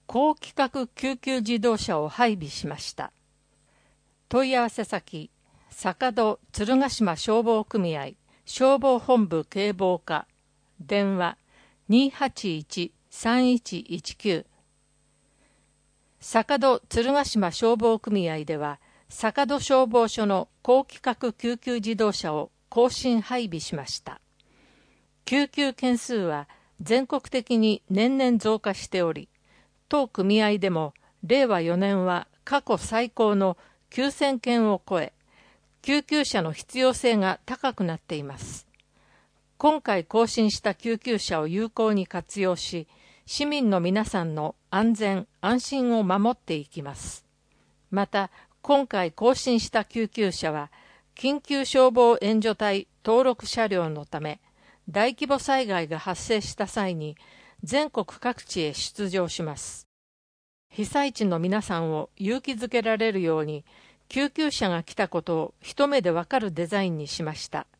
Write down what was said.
高規格救急自動車を配備しました。問い合わせ先、坂戸鶴ヶ島消防組合消防本部警防課、電話 281-3119。 坂戸鶴ヶ島消防組合では、坂戸消防署の高規格救急自動車を更新配備しました。救急件数は全国的に年々増加しており、当組合でも令和4年は過去最高の9000件を超え、救急車の必要性が高くなっています。今回更新した救急車を有効に活用し、市民の皆さんの安全・安心を守っていきます。また、今回更新した救急車は、緊急消防援助隊登録車両のため、大規模災害が発生した際に、全国各地へ出場します。被災地の皆さんを勇気づけられるように、救急車が来たことを一目でわかるデザインにしました。